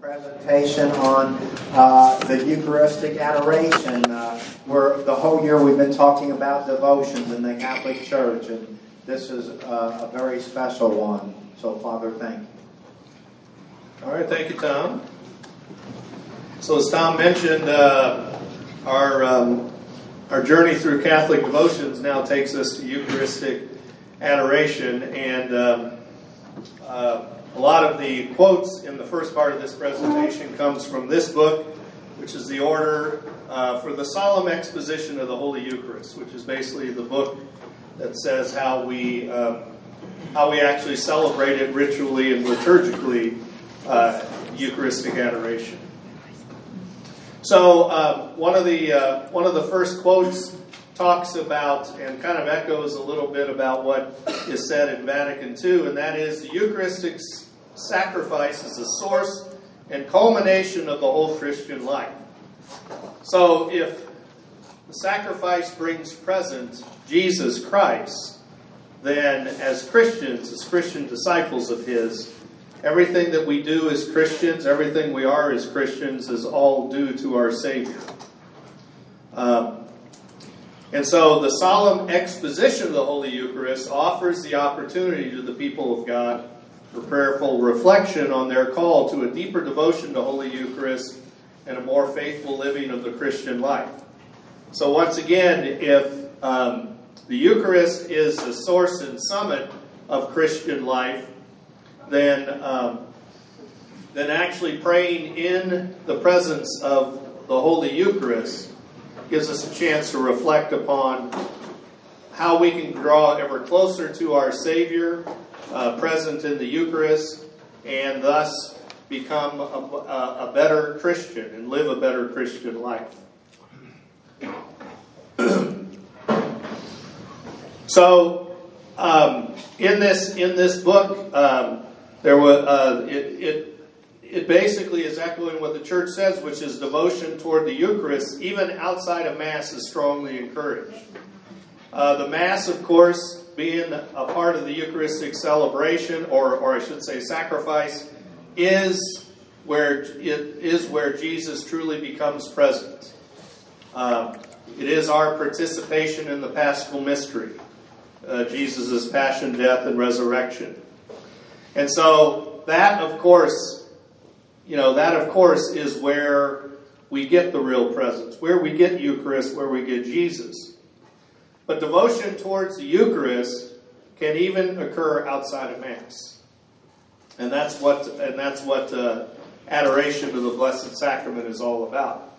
presentation on the Eucharistic adoration. Where the whole year we've been talking about devotions in the Catholic Church, and this is a very special one. So, Father, thank you. All right, thank you, Tom. So, as Tom mentioned, our journey through Catholic devotions now takes us to Eucharistic adoration, and a lot of the quotes in the first part of this presentation comes from this book, which is the Order for the Solemn Exposition of the Holy Eucharist, which is basically the book that says how we actually celebrate it ritually and liturgically, Eucharistic adoration. So one of the first quotes talks about and kind of echoes a little bit about what is said in Vatican II, and that is the Eucharistic sacrifice is the source and culmination of the whole Christian life. So if the sacrifice brings present Jesus Christ, then as Christians, as Christian disciples of His, everything that we do as Christians, everything we are as Christians is all due to our Savior. And so the solemn exposition of the Holy Eucharist offers the opportunity to the people of God for prayerful reflection on their call to a deeper devotion to Holy Eucharist and a more faithful living of the Christian life. So once again, if the Eucharist is the source and summit of Christian life, then actually praying in the presence of the Holy Eucharist gives us a chance to reflect upon how we can draw ever closer to our Savior, present in the Eucharist, and thus become a better Christian and live a better Christian life. So, in this book, there was it basically is echoing what the Church says, which is devotion toward the Eucharist, even outside of Mass, is strongly encouraged. The Mass, of course, being a part of the Eucharistic celebration, or I should say sacrifice, is where Jesus truly becomes present. It is our participation in the Paschal mystery, Jesus' passion, death, and resurrection. And so that, of course, is where we get the real presence, where we get Eucharist, where we get Jesus. But devotion towards the Eucharist can even occur outside of Mass, and that's what adoration of the Blessed Sacrament is all about.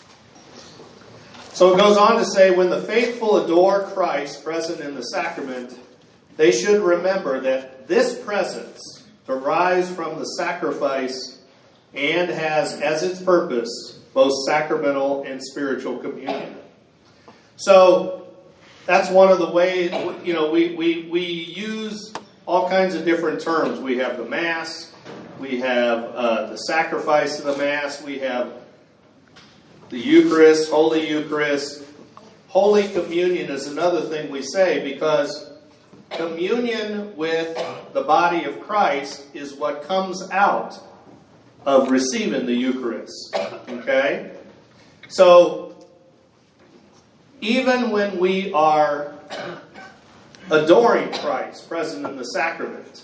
So it goes on to say, when the faithful adore Christ present in the sacrament, they should remember that this presence derives from the sacrifice and has as its purpose both sacramental and spiritual communion. So that's one of the ways, we use all kinds of different terms. We have the Mass, we have the sacrifice of the Mass, we have the Eucharist, Holy Eucharist. Holy Communion is another thing we say, because communion with the body of Christ is what comes out of receiving the Eucharist. Okay? So, even when we are adoring Christ present in the sacrament,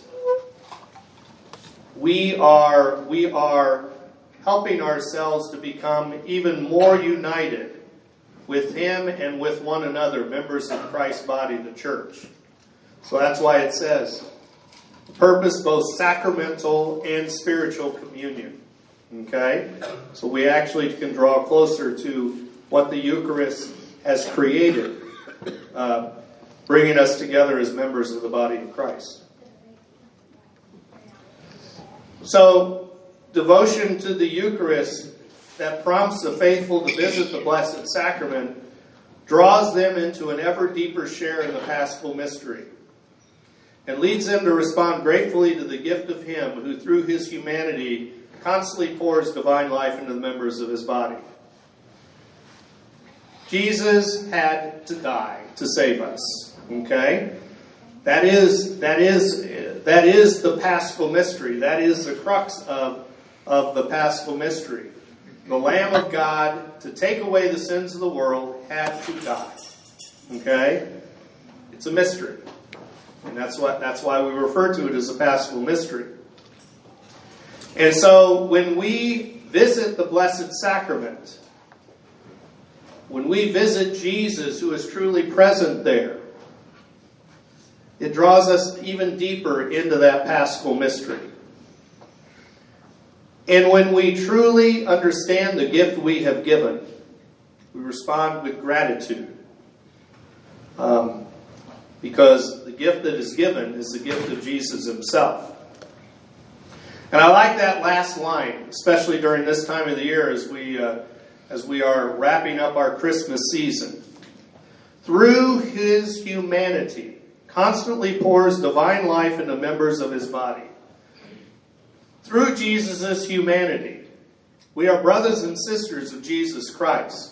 we are helping ourselves to become even more united with Him and with one another, members of Christ's body, the Church. So that's why it says, purpose both sacramental and spiritual communion. Okay? So we actually can draw closer to what the Eucharist has created, bringing us together as members of the body of Christ. So, devotion to the Eucharist that prompts the faithful to visit the Blessed Sacrament draws them into an ever deeper share in the Paschal mystery, and leads them to respond gratefully to the gift of Him who, through His humanity, constantly pours divine life into the members of His body. Jesus had to die to save us. Okay? That is the Paschal mystery. That is the crux of of the Paschal mystery. The Lamb of God, to take away the sins of the world, had to die. Okay? It's a mystery. And that's why we refer to it as a Paschal mystery. And so when we visit the Blessed Sacrament, when we visit Jesus, who is truly present there, it draws us even deeper into that Paschal mystery. And when we truly understand the gift we have given, we respond with gratitude. Because the gift that is given is the gift of Jesus himself. And I like that last line, especially during this time of the year as we are wrapping up our Christmas season. Through his humanity, constantly pours divine life into members of his body. Through Jesus' humanity, we are brothers and sisters of Jesus Christ.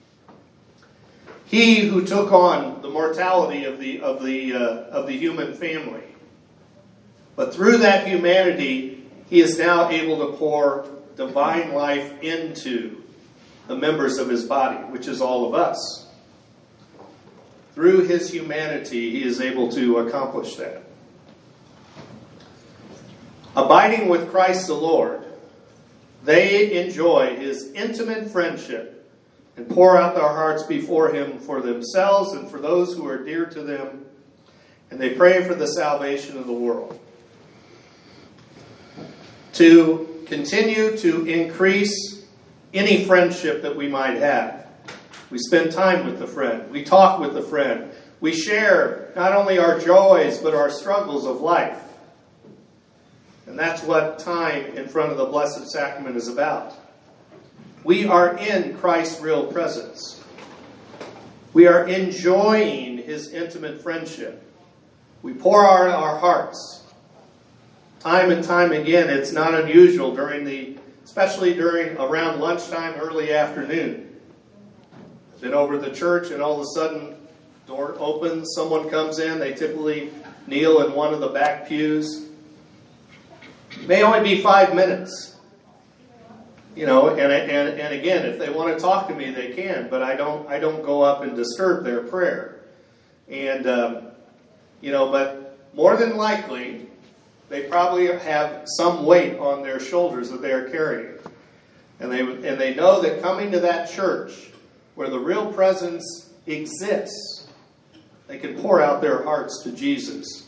He who took on the mortality of the human family. But through that humanity, he is now able to pour divine life into the members of his body, which is all of us. Through his humanity, he is able to accomplish that. Abiding with Christ the Lord, they enjoy his intimate friendship and pour out their hearts before him for themselves and for those who are dear to them, and they pray for the salvation of the world. To continue to increase any friendship that we might have. We spend time with the friend. We talk with the friend. We share not only our joys, but our struggles of life. And that's what time in front of the Blessed Sacrament is about. We are in Christ's real presence. We are enjoying his intimate friendship. We pour out our hearts. Time and time again, it's not unusual especially around lunchtime, early afternoon. Been over the church and all of a sudden, door opens, someone comes in, they typically kneel in one of the back pews. It may only be 5 minutes. And again, if they want to talk to me, they can, but I don't go up and disturb their prayer. And, but more than likely, they probably have some weight on their shoulders that they are carrying. And they know that coming to that church where the real presence exists, they can pour out their hearts to Jesus.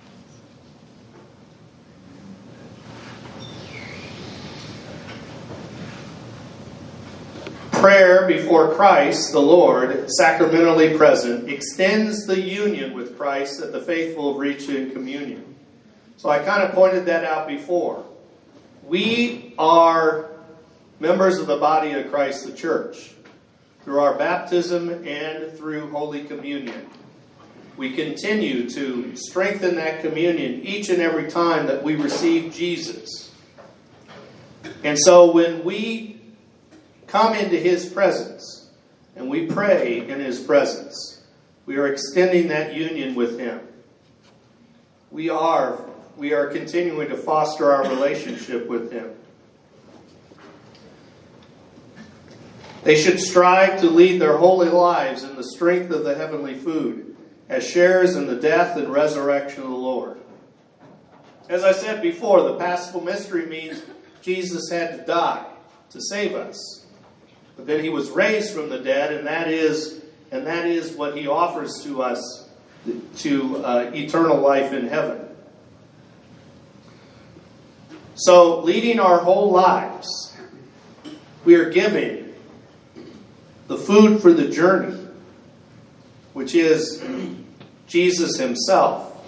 Prayer before Christ, the Lord, sacramentally present, extends the union with Christ that the faithful reach in communion. So I kind of pointed that out before. We are members of the body of Christ, the church, through our baptism and through Holy Communion. We continue to strengthen that communion each and every time that we receive Jesus. And so when we come into his presence and we pray in his presence, we are extending that union with him. We are continuing to foster our relationship with him. They should strive to lead their holy lives in the strength of the heavenly food, as sharers in the death and resurrection of the Lord. As I said before, the Paschal mystery means Jesus had to die to save us. But then he was raised from the dead, and that is what he offers to us, to eternal life in heaven. So, leading our whole lives, we are giving the food for the journey, which is Jesus himself.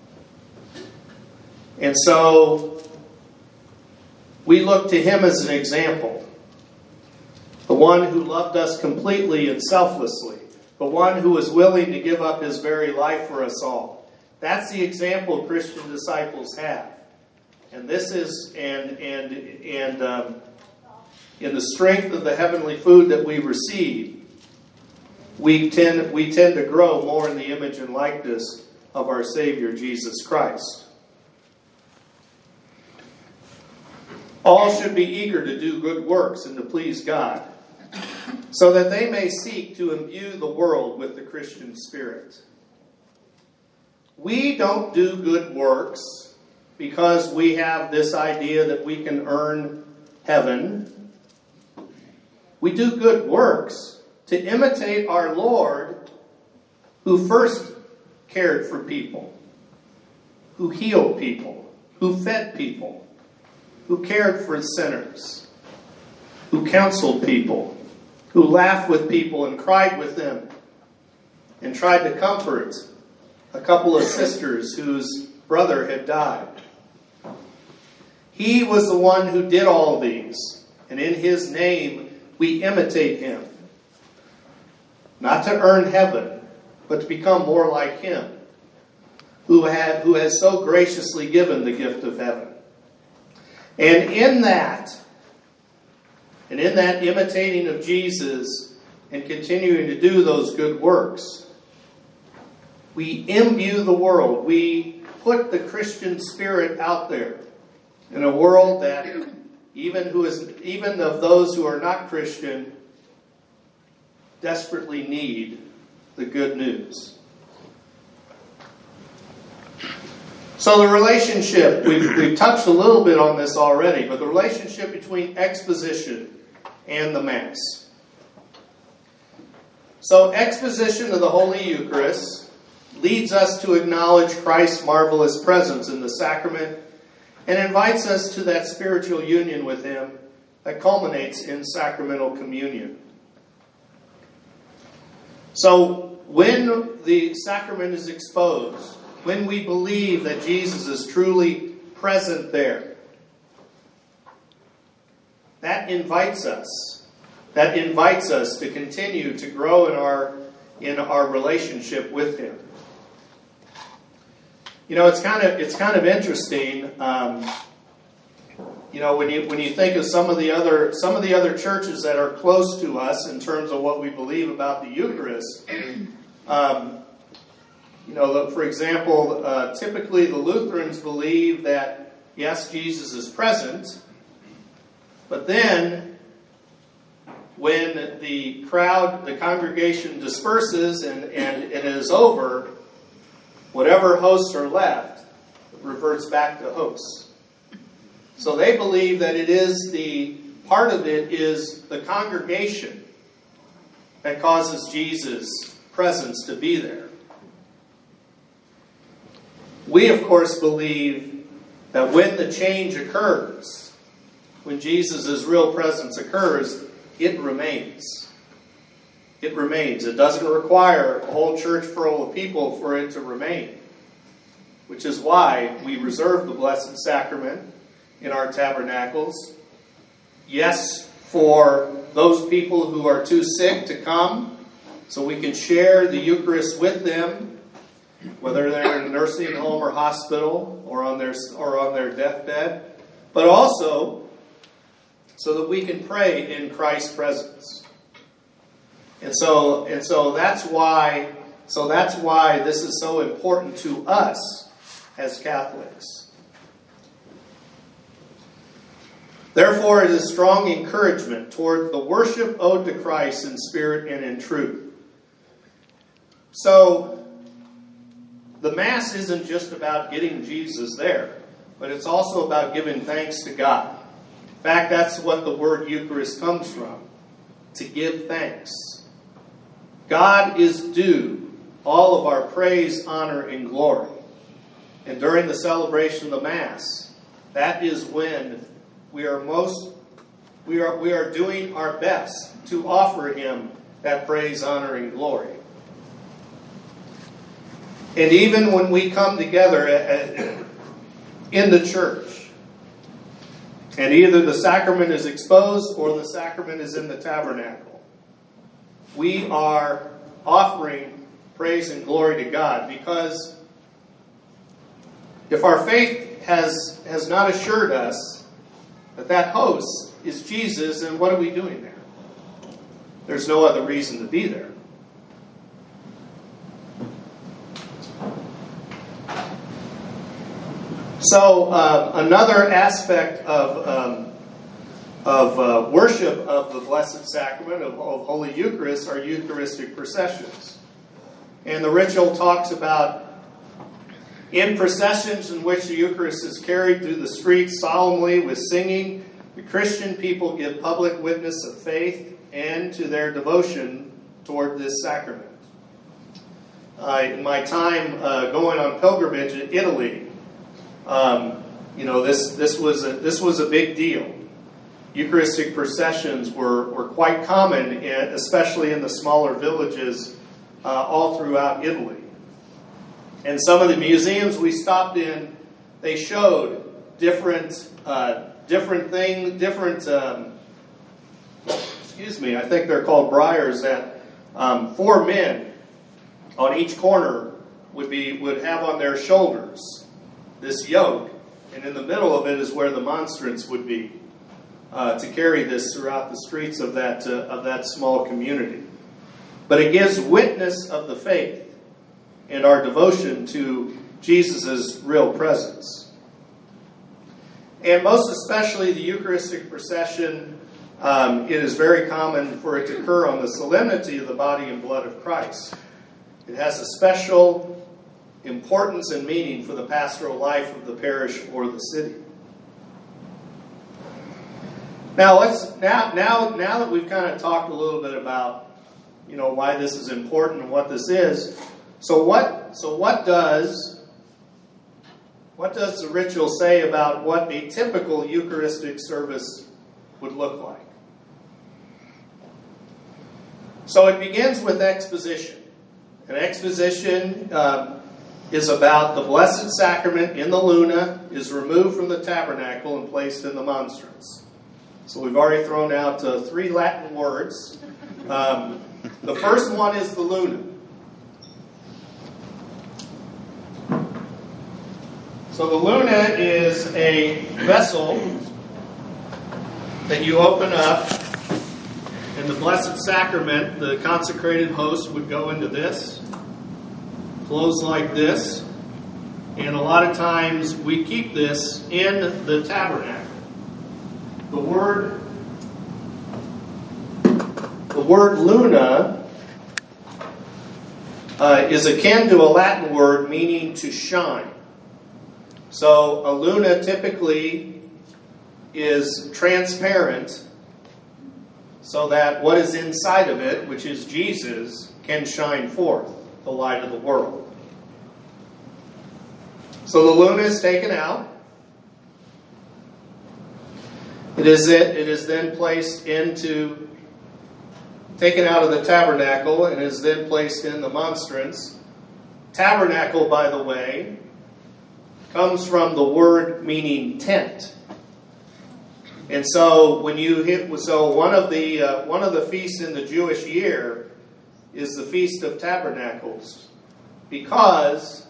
And so, we look to him as an example. The one who loved us completely and selflessly. The one who was willing to give up his very life for us all. That's the example Christian disciples have. And this is, in the strength of the heavenly food that we receive, we tend to grow more in the image and likeness of our Savior, Jesus Christ. All should be eager to do good works and to please God, so that they may seek to imbue the world with the Christian spirit. We don't do good works because we have this idea that we can earn heaven. We do good works to imitate our Lord, who first cared for people, who healed people, who fed people, who cared for sinners, who counseled people, who laughed with people and cried with them, and tried to comfort a couple of sisters whose brother had died. He was the one who did all these, and in His name we imitate Him. Not to earn heaven, but to become more like Him, who has so graciously given the gift of heaven. And in that imitating of Jesus and continuing to do those good works, we imbue the world. We put the Christian spirit out there in a world that even of those who are not Christian desperately need the good news. So the relationship, we've touched a little bit on this already, but the relationship between exposition and the Mass. So exposition of the Holy Eucharist leads us to acknowledge Christ's marvelous presence in the sacrament and invites us to that spiritual union with Him that culminates in sacramental communion. So when the sacrament is exposed, when we believe that Jesus is truly present there, that invites us to continue to grow in our relationship with Him. You know, it's kind of interesting. When you think of some of the other churches that are close to us in terms of what we believe about the Eucharist. For example, typically the Lutherans believe that yes, Jesus is present, but then when the congregation disperses and it is over, whatever hosts are left reverts back to hosts. So they believe that part of it is the congregation that causes Jesus' presence to be there. We, of course, believe that when the change occurs, when Jesus' real presence occurs, it remains. It remains. It doesn't require a whole church full of people for it to remain. Which is why we reserve the Blessed Sacrament in our tabernacles. Yes, for those people who are too sick to come, so we can share the Eucharist with them, whether they're in a nursing home or hospital or on their deathbed, but also so that we can pray in Christ's presence. And so that's why this is so important to us as Catholics. Therefore, it is strong encouragement toward the worship owed to Christ in spirit and in truth. So, the Mass isn't just about getting Jesus there, but it's also about giving thanks to God. In fact, that's what the word Eucharist comes from, to give thanks. God is due all of our praise, honor, and glory. And during the celebration of the Mass, that is when we are doing our best to offer Him that praise, honor, and glory. And even when we come together in the church, and either the sacrament is exposed or the sacrament is in the tabernacle, we are offering praise and glory to God, because if our faith has not assured us that host is Jesus, then what are we doing there? There's no other reason to be there. So another aspect of worship of the Blessed Sacrament of Holy Eucharist are Eucharistic processions. And the ritual talks about in processions in which the Eucharist is carried through the streets solemnly with singing, the Christian people give public witness of faith and to their devotion toward this sacrament. In my time going on pilgrimage in Italy, this was a big deal. Eucharistic processions were quite common, especially in the smaller villages all throughout Italy. And some of the museums we stopped in, they showed different things, I think they're called briars, that 4 men on each corner would have on their shoulders this yoke, and in the middle of it is where the monstrance would be, to carry this throughout the streets of that small community. But it gives witness of the faith and our devotion to Jesus' real presence. And most especially the Eucharistic procession, it is very common for it to occur on the solemnity of the body and blood of Christ. It has a special importance and meaning for the pastoral life of the parish or the city. Now that we've kind of talked a little bit about why this is important and what this is, so what does the ritual say about what a typical Eucharistic service would look like? So it begins with exposition. An exposition is about the Blessed Sacrament in the Luna is removed from the tabernacle and placed in the monstrance. So we've already thrown out 3 Latin words. The first one is the Luna. So the Luna is a vessel that you open up, and the Blessed Sacrament, the consecrated host, would go into this. Flows like this. And a lot of times we keep this in the tabernacle. The word Luna is akin to a Latin word meaning to shine. So a Luna typically is transparent so that what is inside of it, which is Jesus, can shine forth the light of the world. So the Luna is taken out. It is then taken out of the tabernacle and is then placed in the monstrance. Tabernacle, by the way, comes from the word meaning tent. And so one of the feasts in the Jewish year is the Feast of Tabernacles, because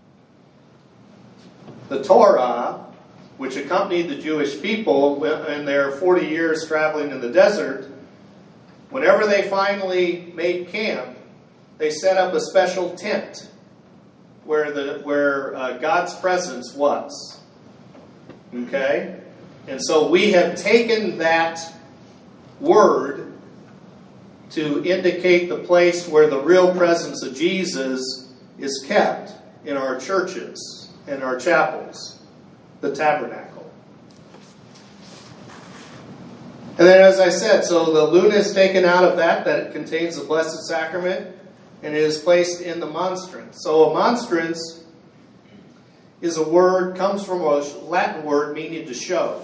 the Torah, which accompanied the Jewish people in their 40 years traveling in the desert, whenever they finally made camp, they set up a special tent where God's presence was. Okay? And so we have taken that word to indicate the place where the real presence of Jesus is kept in our churches, in our chapels, the tabernacle. And then, as I said, so the Luna is taken out of that it contains the Blessed Sacrament, and it is placed in the monstrance. So a monstrance is comes from a Latin word meaning to show.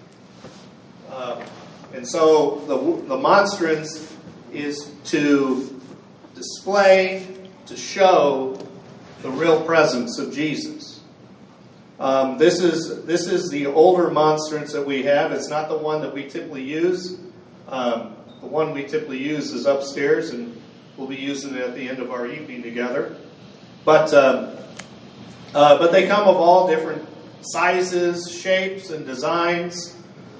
And so the monstrance is to display, to show the real presence of Jesus. This is the older monstrance that we have. It's not the one that we typically use. The one we typically use is upstairs, and we'll be using it at the end of our evening together. But they come of all different sizes, shapes, and designs.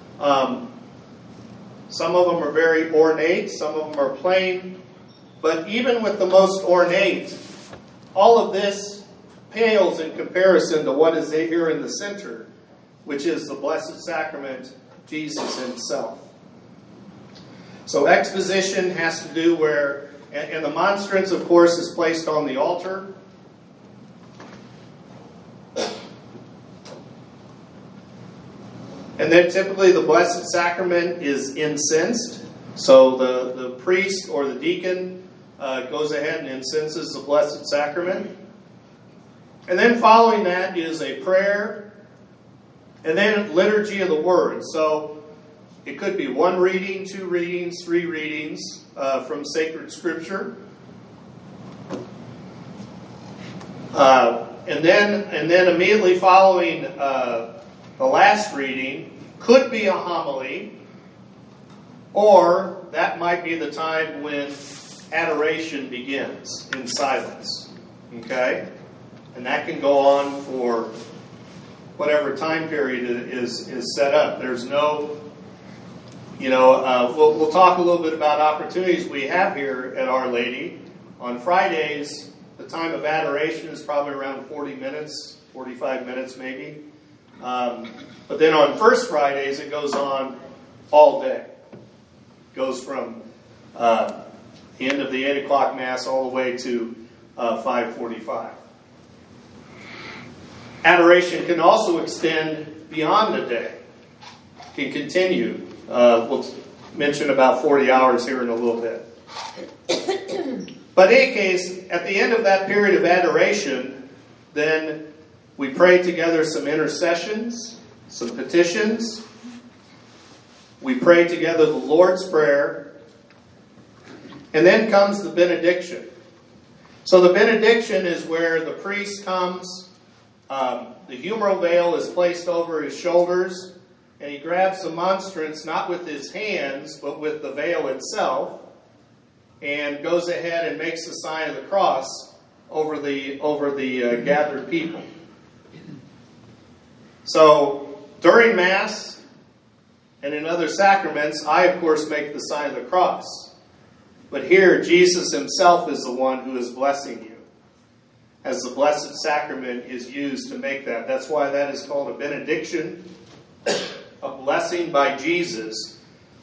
Some of them are very ornate, some of them are plain. But even with the most ornate, all of this pales in comparison to what is here in the center, which is the Blessed Sacrament, Jesus himself. So exposition has to do where, and the monstrance, of course, is placed on the altar. And then typically the Blessed Sacrament is incensed. So the priest or the deacon goes ahead and incenses the Blessed Sacrament. And then following that is a prayer. And then liturgy of the Word. So it could be 1 reading, 2 readings, 3 readings from sacred Scripture. And then immediately following the last reading could be a homily, or that might be the time when adoration begins in silence. Okay? And that can go on for whatever time period is set up. There's no, we'll talk a little bit about opportunities we have here at Our Lady. On Fridays, the time of adoration is probably around 40 minutes, 45 minutes maybe. But then on First Fridays, it goes on all day. It goes from the end of the 8 o'clock Mass all the way to 5:45. Adoration can also extend beyond the day. It can continue. We'll mention about 40 hours here in a little bit. But in any case, at the end of that period of adoration, then we pray together some intercessions, some petitions. We pray together the Lord's Prayer. And then comes the benediction. So the benediction is where the priest comes. The humeral veil is placed over his shoulders, and he grabs the monstrance not with his hands, but with the veil itself, and goes ahead and makes the sign of the cross over the gathered people. So during Mass and in other sacraments, I of course make the sign of the cross. But here, Jesus himself is the one who is blessing you, as the Blessed Sacrament is used to make that. That's why that is called a benediction, a blessing by Jesus.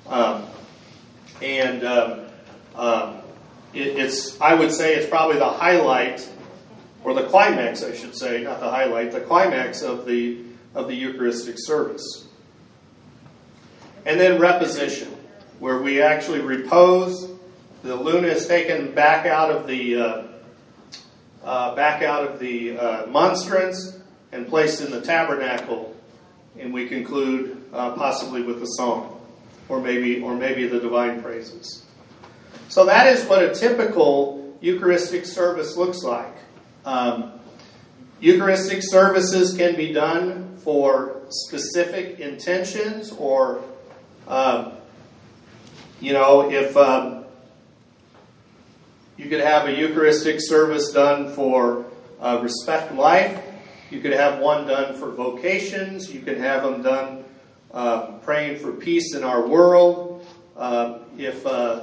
It's I would say it's probably the highlight, or the climax, I should say, not the highlight, the climax of the Eucharistic service. And then reposition, where we actually repose. The luna is taken back out of the monstrance and placed in the tabernacle, and we conclude possibly with the song, or maybe the divine praises. So that is what a typical Eucharistic service looks like. Eucharistic services can be done for specific intentions, or if you could have a Eucharistic service done for Respect Life. You could have one done for vocations. You could have them done praying for peace in our world. If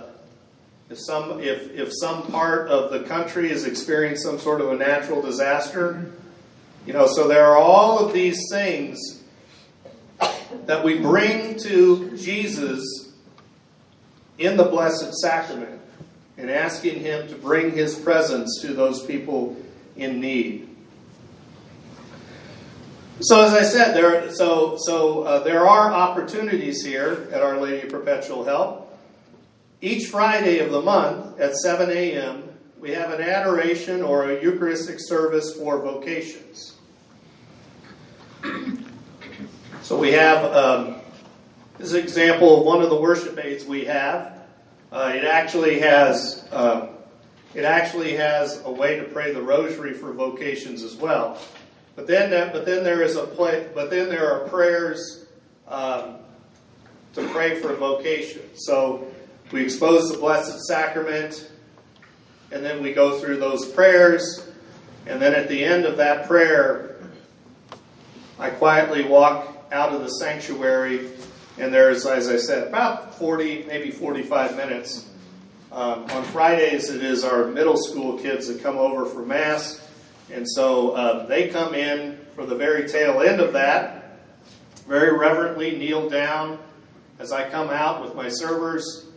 some part of the country is experiencing some sort of a natural disaster, so there are all of these things that we bring to Jesus in the Blessed Sacrament, and asking Him to bring His presence to those people in need. So as I said, there are opportunities here at Our Lady of Perpetual Help. Each Friday of the month at 7 a.m., we have an adoration or a Eucharistic service for vocations. So we have, this is an example of one of the worship aids we have. It actually has a way to pray the Rosary for vocations as well. But then there are prayers to pray for vocation. So we expose the Blessed Sacrament, and then we go through those prayers, and then at the end of that prayer, I quietly walk out of the sanctuary. And there's, as I said, about 40, maybe 45 minutes. On Fridays, it is our middle school kids that come over for Mass. And so they come in for the very tail end of that, very reverently kneel down as I come out with my servers,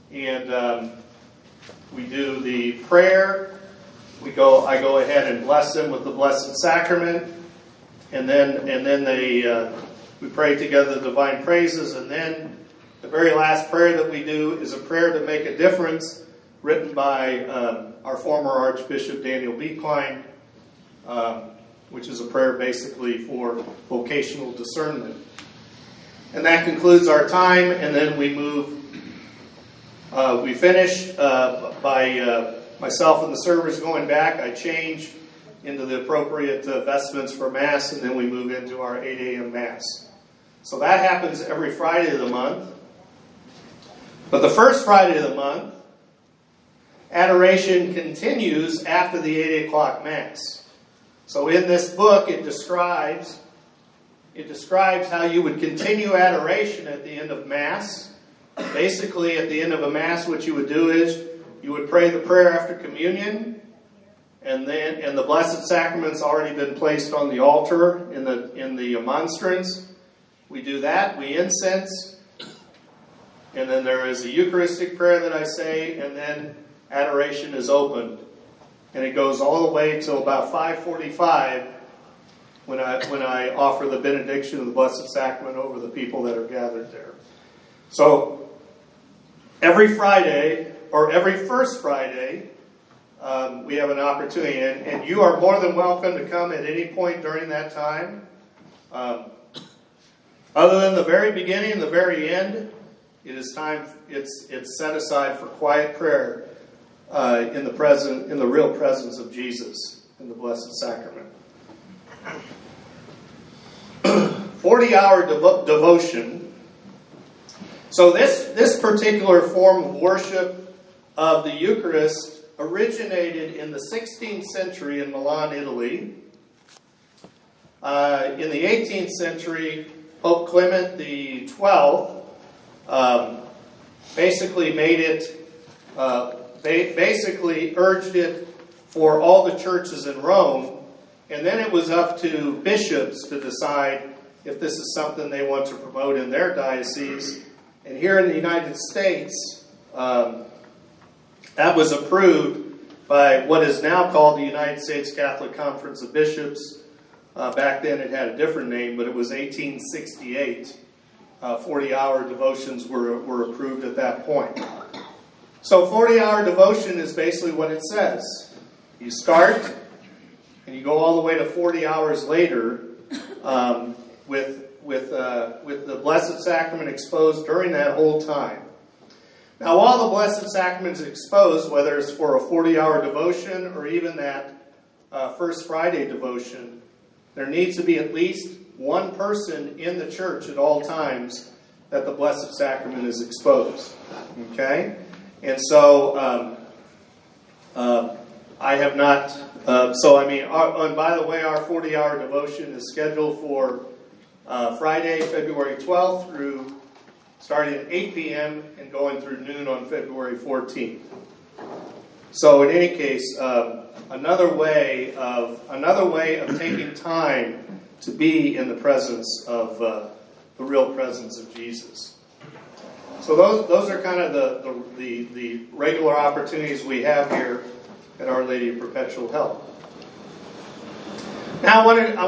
and we do the prayer. I go ahead and bless them with the Blessed Sacrament, and then we pray together the divine praises, and then the very last prayer that we do is a prayer to make a difference, written by our former Archbishop Daniel B. Klein, which is a prayer basically for vocational discernment. And that concludes our time, and then we move. We finish by myself and the servers going back. I change into the appropriate vestments for Mass, and then we move into our 8 a.m. Mass. So that happens every Friday of the month. But the first Friday of the month, adoration continues after the 8 o'clock Mass. So in this book, it describes how you would continue adoration at the end of Mass. Basically, at the end of a Mass, what you would do is you would pray the prayer after communion, and the Blessed Sacrament's already been placed on the altar in the monstrance. We do that. We incense, and then there is a Eucharistic prayer that I say, and then adoration is opened, and it goes all the way till about 5:45 when I offer the benediction of the Blessed Sacrament over the people that are gathered there. So every Friday, or every first Friday, we have an opportunity, and you are more than welcome to come at any point during that time. Other than the very beginning and the very end, it is time. It's set aside for quiet prayer in the real presence of Jesus in the Blessed Sacrament. 40-hour devotion. So this particular form of worship of the Eucharist originated in the 16th century in Milan, Italy. In the 18th century, Pope Clement XII basically made it, basically urged it for all the churches in Rome, and then it was up to bishops to decide if this is something they want to promote in their diocese. And here in the United States, that was approved by what is now called the United States Catholic Conference of Bishops. Back then it had a different name, but it was 1868. 40-hour devotions were approved at that point. So 40-hour devotion is basically what it says. You start, and you go all the way to 40 hours later with the Blessed Sacrament exposed during that whole time. Now, while the Blessed Sacrament is exposed, whether it's for a 40-hour devotion or even that First Friday devotion, there needs to be at least one person in the church at all times that the Blessed Sacrament is exposed. Okay? And so, I have not... and by the way, our 40-hour devotion is scheduled for Friday, February 12th through starting at 8 p.m. and going through noon on February 14th. So in any case, another way of taking time to be in the presence of the real presence of Jesus. So those are kind of the regular opportunities we have here at Our Lady of Perpetual Help. Now I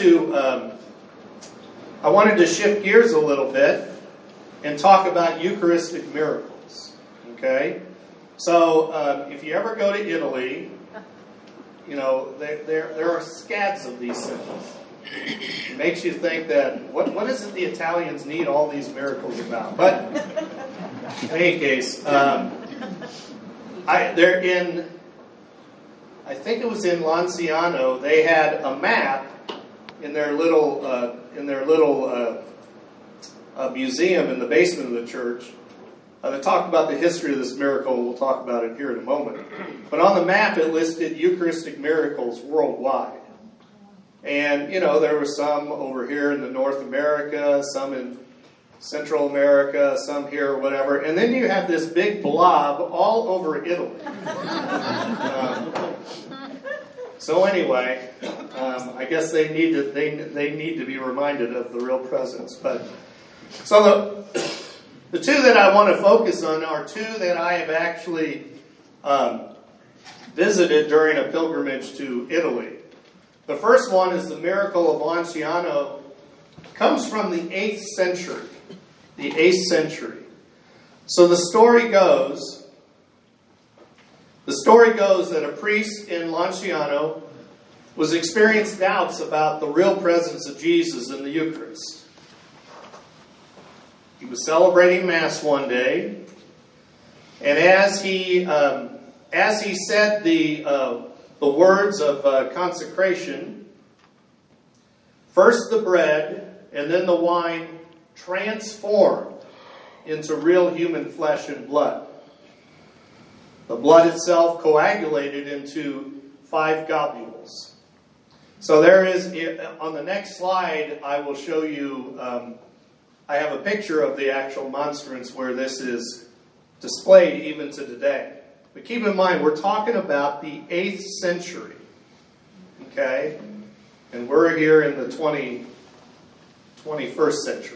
wanted to shift gears a little bit and talk about Eucharistic miracles. Okay, so if you ever go to Italy, you know there are scads of these things. It makes you think that what is it the Italians need all these miracles about? But in any case, I think it was in Lanciano. They had a map in their little museum in the basement of the church that talked about the history of this miracle. We'll talk about it here in a moment. But on the map, it listed Eucharistic miracles worldwide. And, there were some over here in the North America, some in Central America, some here, whatever. And then you have this big blob all over Italy. So anyway, I guess they need to be reminded of the real presence. But so The two that I want to focus on are two that I have actually visited during a pilgrimage to Italy. The first one is the miracle of Lanciano. It comes from the 8th century. The 8th century. So the story goes that a priest in Lanciano was experiencing doubts about the real presence of Jesus in the Eucharist. He was celebrating Mass one day, and as he said the words of consecration, first the bread and then the wine transformed into real human flesh and blood. The blood itself coagulated into 5 globules. So there is, on the next slide, I will show you, I have a picture of the actual monstrance where this is displayed even to today. But keep in mind, we're talking about the 8th century. Okay? And we're here in the 21st century.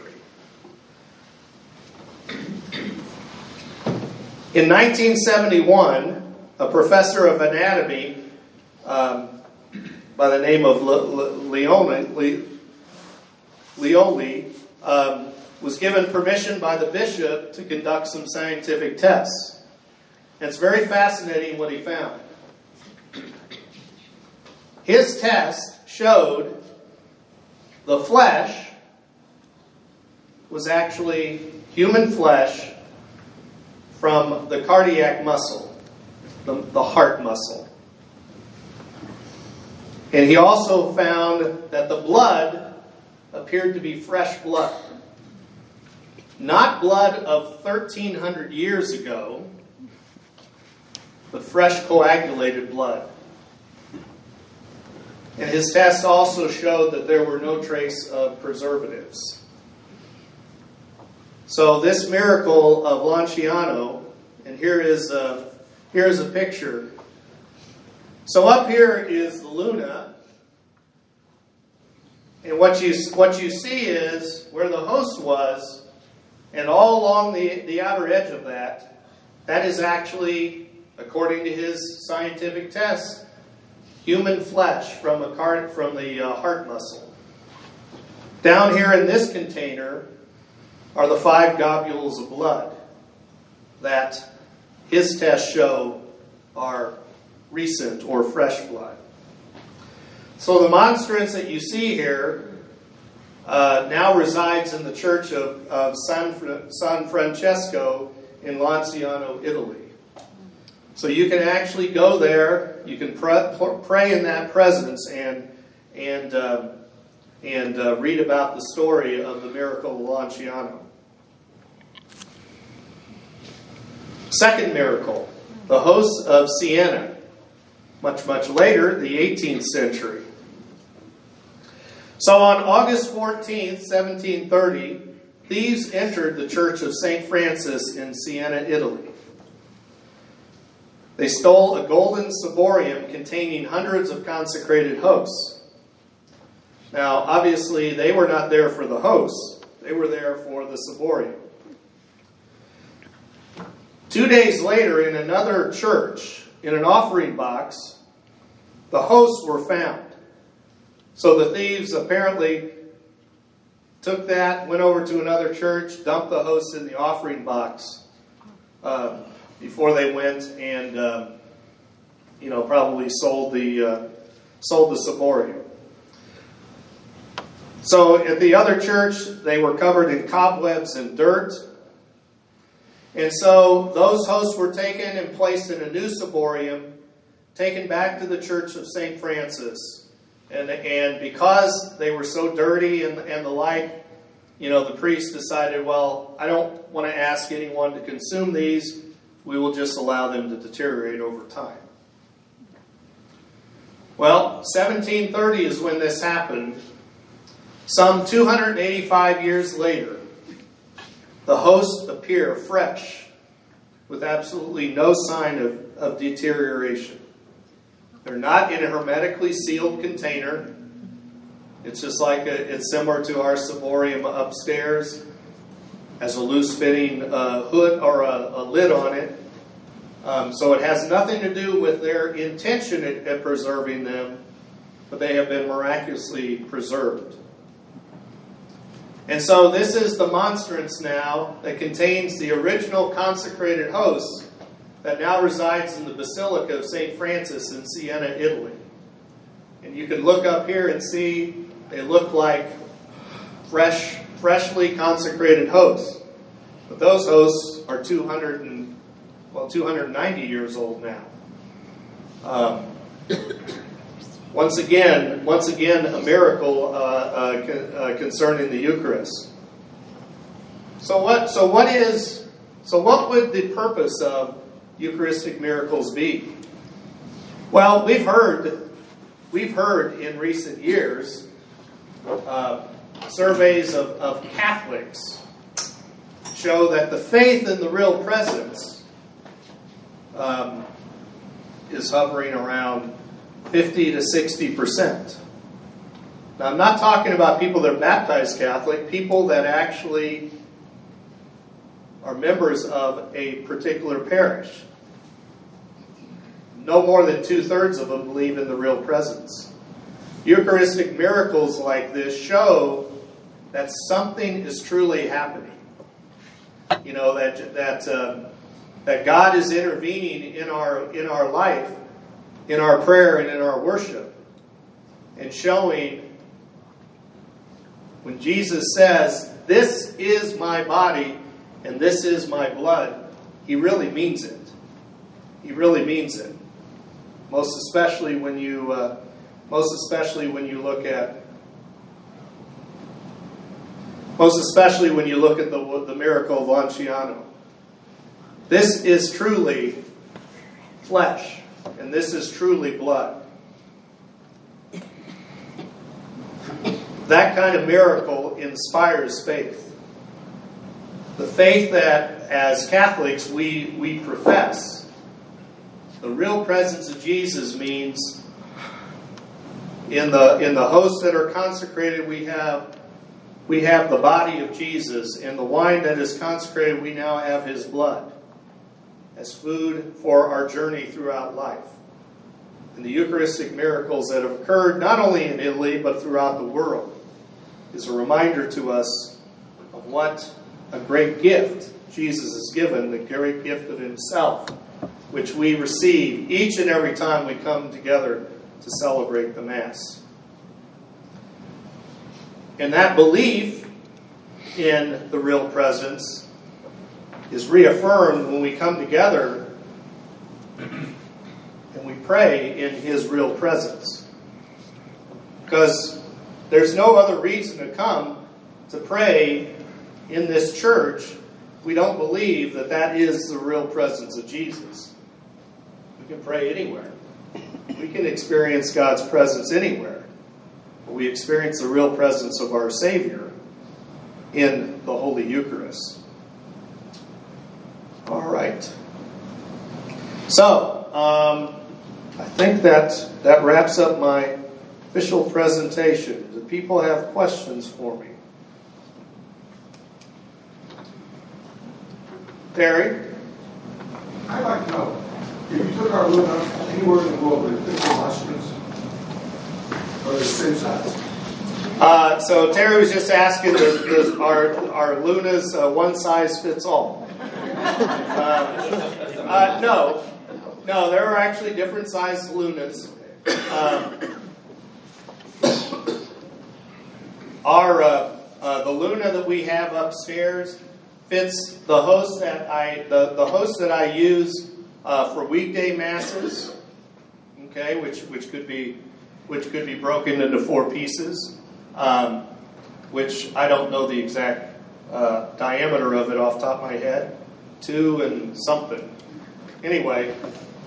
In 1971, a professor of anatomy by the name of Leoli was given permission by the bishop to conduct some scientific tests. And it's very fascinating what he found. His test showed the flesh was actually human flesh from the cardiac muscle, the heart muscle. And he also found that the blood appeared to be fresh blood. Not blood of 1,300 years ago, but fresh coagulated blood. And his test also showed that there were no trace of preservatives. So this miracle of Lanciano, and here is a picture. So up here is the Luna, and what you see is where the host was, and all along the outer edge of that is actually, according to his scientific test, human flesh from the heart muscle. Down here in this container are the 5 globules of blood that his tests show are recent or fresh blood. So the monstrance that you see here now resides in the church of San Francesco in Lanciano, Italy. So you can actually go there, you can pray in that presence and read about the story of the miracle of Lanciano. Second miracle, the hosts of Siena, much later, the 18th century. So on August 14th, 1730, thieves entered the church of St. Francis in Siena, Italy. They stole a golden ciborium containing hundreds of consecrated hosts. Now, obviously, they were not there for the hosts. They were there for the ciborium. 2 days later, in another church, in an offering box, the hosts were found. So the thieves apparently took that, went over to another church, dumped the hosts in the offering box before they went and, probably sold the ciborium. So at the other church, they were covered in cobwebs and dirt. And so those hosts were taken and placed in a new ciborium, taken back to the church of St. Francis. And because they were so dirty and the like, the priest decided, well, I don't want to ask anyone to consume these. We will just allow them to deteriorate over time. Well, 1730 is when this happened. Some 285 years later, the hosts appear fresh, with absolutely no sign of deterioration. They're not in a hermetically sealed container. It's just like it's similar to our ciborium upstairs. has a loose-fitting hood or a lid on it. So it has nothing to do with their intention at preserving them, but they have been miraculously preserved. And so this is the monstrance now that contains the original consecrated host that now resides in the Basilica of St. Francis in Siena, Italy. And you can look up here and see they look like freshly consecrated hosts. But those hosts are 290 years old now. Once again, a miracle concerning the Eucharist. So what would the purpose of Eucharistic miracles be? Well, we've heard in recent years surveys of Catholics show that the faith in the real presence is hovering around 50 to 60%. Now, I'm not talking about people that are baptized Catholic, people that actually are members of a particular parish. No more than 2/3 of them believe in the real presence. Eucharistic miracles like this show that something is truly happening. You know, that God is intervening in our life, in our prayer and in our worship, and showing when Jesus says, "This is my body and this is my blood," He really means it. He really means it. Most especially when you look at the miracle of Lanciano. This is truly flesh, and this is truly blood. That kind of miracle inspires faith. The faith that, as Catholics, we profess. The real presence of Jesus means in the hosts that are consecrated, we have the body of Jesus. In the wine that is consecrated, we now have His blood as food for our journey throughout life. And the Eucharistic miracles that have occurred not only in Italy but throughout the world is a reminder to us of what a great gift Jesus has given, the great gift of Himself, which we receive each and every time we come together to celebrate the Mass. And that belief in the real presence is reaffirmed when we come together and we pray in His real presence. Because there's no other reason to come to pray in this church. We don't believe that is the real presence of Jesus. We can pray anywhere. We can experience God's presence anywhere. But we experience the real presence of our Savior in the Holy Eucharist. All right. So, I think that wraps up my official presentation. Do people have questions for me? Terry? I'd like to know, if you took our Luna anywhere in the world, would it fit the monstrance? Or the same size? So Terry was just asking, are Lunas one size fits all? No, there are actually different sized Lunas. The Luna that we have upstairs fits the host that I use for weekday masses. Okay, which could be broken into 4 pieces. Which I don't know the exact diameter of it off the top of my head. 2 and something. Anyway,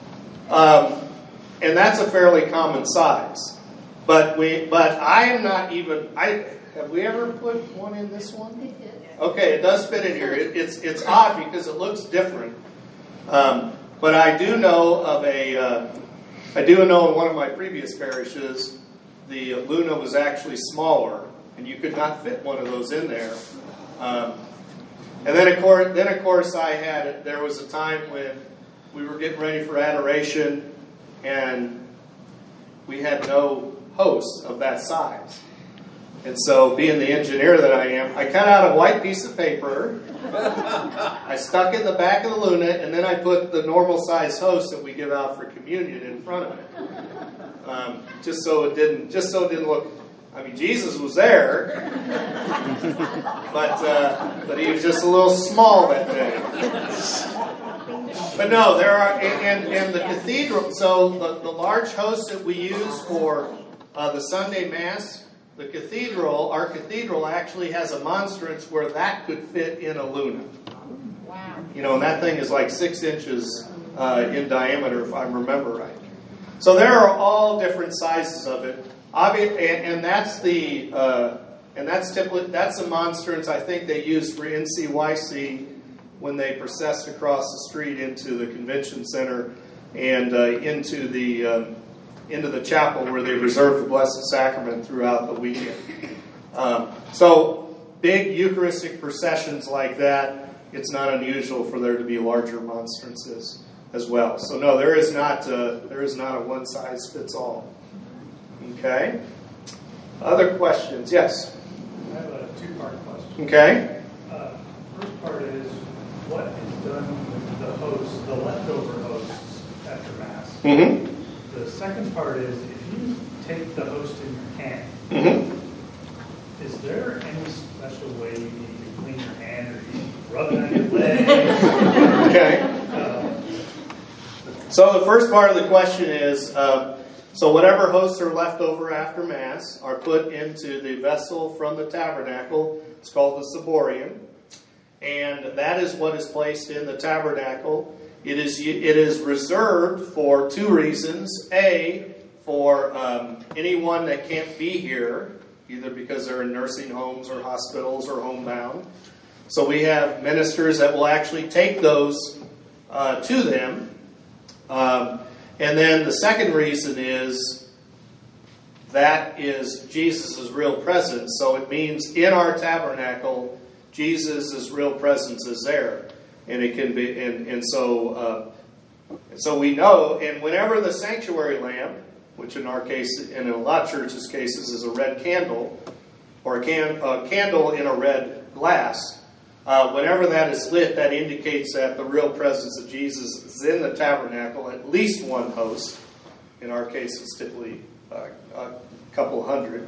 and that's a fairly common size. But I am not even. Have we ever put one in this one? Okay, it does fit in here. It's odd because it looks different. But I do know in one of my previous parishes, the Luna was actually smaller, and you could not fit one of those in there. And then of course, there was a time when we were getting ready for adoration, and we had no host of that size. And so, being the engineer that I am, I cut out a white piece of paper, I stuck it in the back of the Luna, and then I put the normal size host that we give out for communion in front of it, just so it didn't look. I mean, Jesus was there, but he was just a little small that day. But no, there are in the cathedral. So the large host that we use for the Sunday Mass, our cathedral actually has a monstrance where that could fit in a Luna. Wow. And that thing is like 6 inches in diameter, if I remember right. So there are all different sizes of it. And that's the monstrance I think they used for NCYC when they processed across the street into the convention center and into the chapel where they reserved the Blessed Sacrament throughout the weekend. So big Eucharistic processions like that, it's not unusual for there to be larger monstrances as well. So no, there is not a one size fits all. Okay. Other questions? Yes. I have a two-part question. Okay. First part is, what is done with the hosts, the leftover hosts after Mass? Mm-hmm. The second part is, if you take the host in your hand, Mm-hmm. is there any special way you need to clean your hand, or you rub it on your leg? Okay. So the first part of the question is, so whatever hosts are left over after Mass are put into the vessel from the tabernacle. It's called the ciborium. And that is what is placed in the tabernacle. It is reserved for 2 reasons. A, for anyone that can't be here, either because they're in nursing homes or hospitals or homebound. So we have ministers that will actually take those to them. And then the second reason is that is Jesus' real presence. So it means in our tabernacle, Jesus' real presence is there. And it can be, and so we know, and whenever the sanctuary lamp, which in our case, and in a lot of churches' cases, is a red candle, or a candle in a red glass, whenever that is lit, that indicates that the real presence of Jesus is in the tabernacle, at least one host. In our case, it's typically a couple hundred.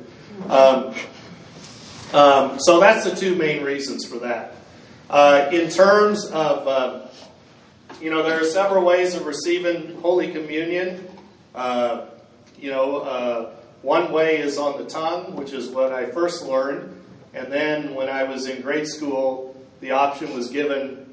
So that's the 2 main reasons for that. In terms of, there are several ways of receiving Holy Communion. One way is on the tongue, which is what I first learned. And then when I was in grade school, the option was given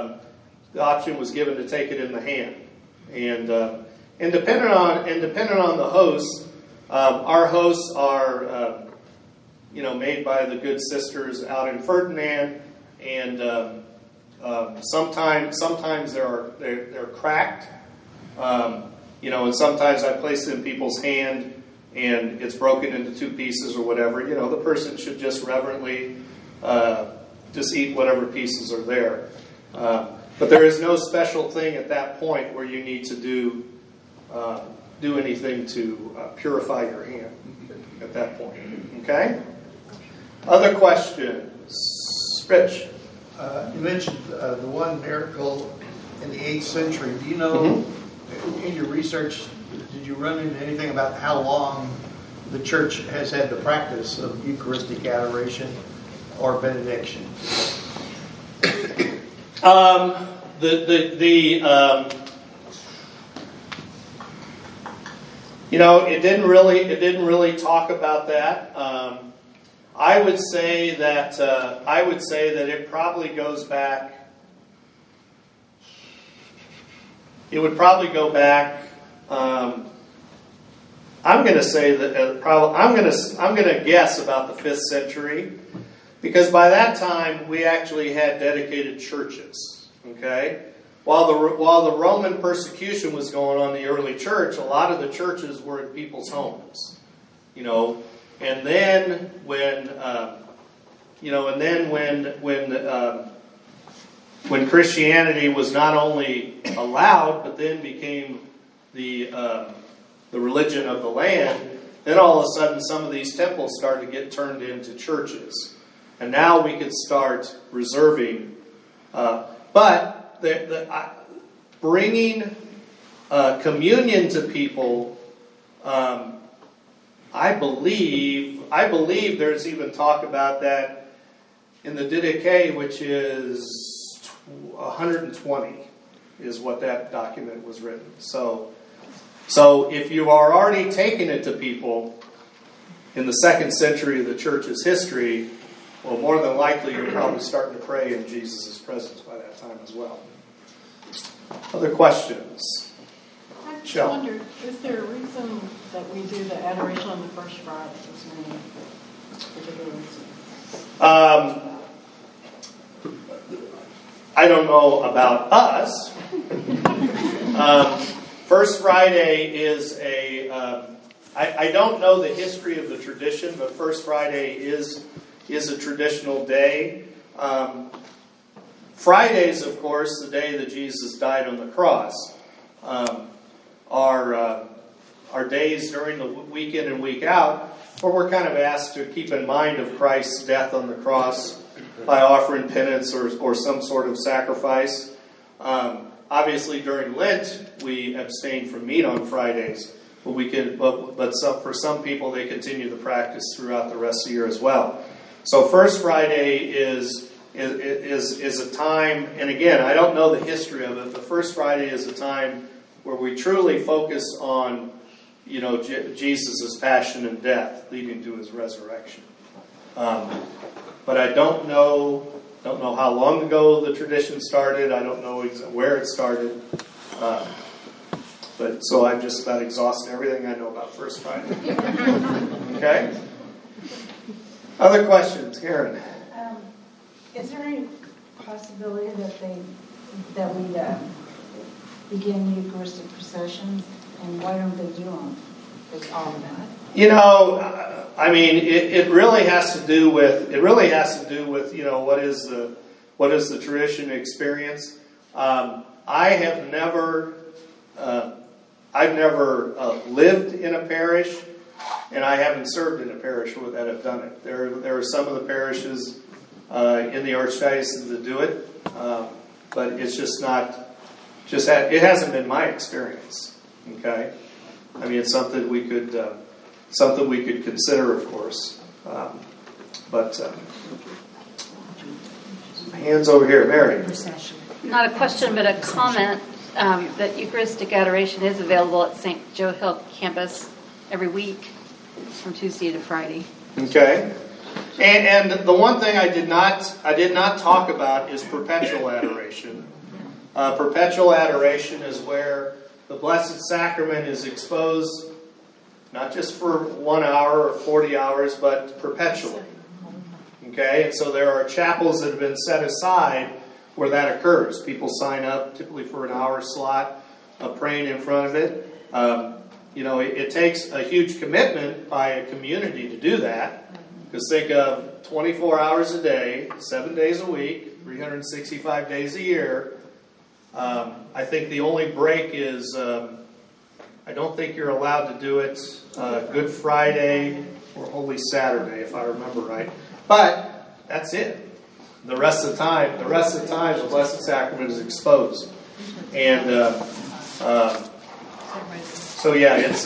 to take it in the hand. And depending on the host, our hosts are made by the good sisters out in Ferdinand, and sometimes they're cracked, and sometimes I place it in people's hand and it's broken into 2 pieces or whatever. The person should just reverently just eat whatever pieces are there. But there is no special thing at that point where you need to do anything to purify your hand at that point. Okay? Other questions? Rich? You mentioned the one miracle in the 8th century. Do you know, in your research, did you run into anything about how long the church has had the practice of Eucharistic adoration or benediction? It didn't really talk about that. I would say that it probably goes back. It would probably go back. I'm going to say that I'm going to guess about the 5th century, because by that time we actually had dedicated churches. Okay, while the Roman persecution was going on in the early church, a lot of the churches were in people's homes. And then when when Christianity was not only allowed, but then became the religion of the land, then all of a sudden some of these temples started to get turned into churches. And now we could start reserving. But bringing communion to people, I believe there's even talk about that in the Didache, which is 120, is what that document was written. So if you are already taking it to people in the 2nd century of the church's history, well, more than likely you're probably starting to pray in Jesus' presence by that time as well. Other questions? I just wondered, is there a reason that we do the adoration on the first Friday? Is there any particular reason? I don't know about us. First Friday is I don't know the history of the tradition, but First Friday is a traditional day. Fridays, of course, the day that Jesus died on the cross, are days during the week in and week out where we're kind of asked to keep in mind of Christ's death on the cross by offering penance or some sort of sacrifice. Obviously, during Lent, we abstain from meat on Fridays, but for some people, they continue the practice throughout the rest of the year as well. So First Friday is a time, and again, I don't know the history of it, but First Friday is a time where we truly focus on, Jesus' passion and death leading to his resurrection. But I don't know how long ago the tradition started. I don't know where it started. But so I've just about exhausted everything I know about First Friday. Okay? Other questions, Karen? Is there any possibility that we begin the Eucharistic procession, and why don't they do them? Is all of that? It really has to do with what is the tradition experience. I've never lived in a parish, and I haven't served in a parish that have done it. There are some of the parishes in the archdiocese that do it, but it's just not. It hasn't been my experience. Okay, it's something we could consider, of course. Hands over here, Mary. Not a question, but a comment. That Eucharistic adoration is available at St. Joe Hill campus every week from Tuesday to Friday. Okay. And the one thing I did not talk about is perpetual adoration. Perpetual adoration is where the Blessed Sacrament is exposed not just for 1 hour or 40 hours, but perpetually. Okay? And so there are chapels that have been set aside where that occurs. People sign up typically for an hour slot of praying in front of it. It takes a huge commitment by a community to do that. Because think of 24 hours a day, 7 days a week, 365 days a year. I think the only break is I don't think you're allowed to do it Good Friday or Holy Saturday, if I remember right. But that's it. The rest of the time, the Blessed Sacrament is exposed, and so yeah, it's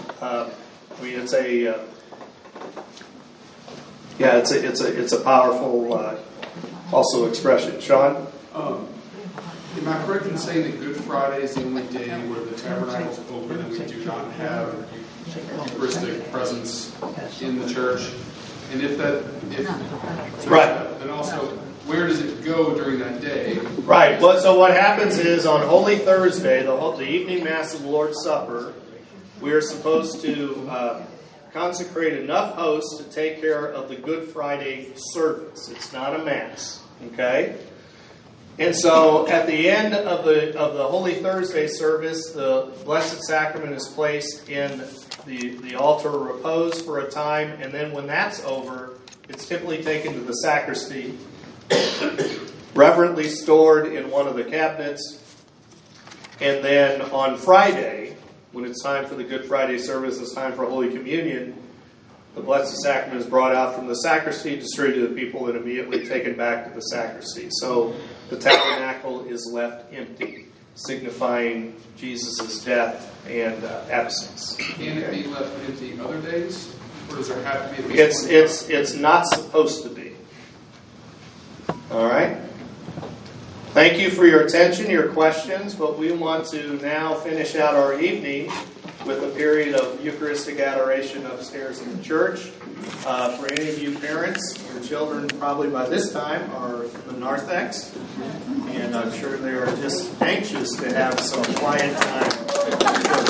a powerful also expression. Sean, am I correct in saying that Good Friday is the only day where the tabernacle is open and we do not have Eucharistic presence in the church? And right, then also, where does it go during that day? Right. Well, so what happens is on Holy Thursday, the evening Mass of the Lord's Supper, we are supposed to consecrate enough hosts to take care of the Good Friday service. It's not a Mass. Okay? And so at the end of the Holy Thursday service, the Blessed Sacrament is placed in the altar of repose for a time, and then when that's over, it's typically taken to the sacristy. reverently stored in one of the cabinets. And then on Friday, when it's time for the Good Friday service, it's time for Holy Communion, the Blessed Sacrament is brought out from the sacristy, distributed to the people, and immediately taken back to the sacristy. So the tabernacle is left empty, signifying Jesus' death and absence. Can it be left empty other days? Or does there have to be? It's not supposed to be. All right? Thank you for your attention, your questions, but we want to now finish out our evening with a period of Eucharistic adoration upstairs in the church. For any of you parents, your children probably by this time are in the narthex, and I'm sure they are just anxious to have some quiet time.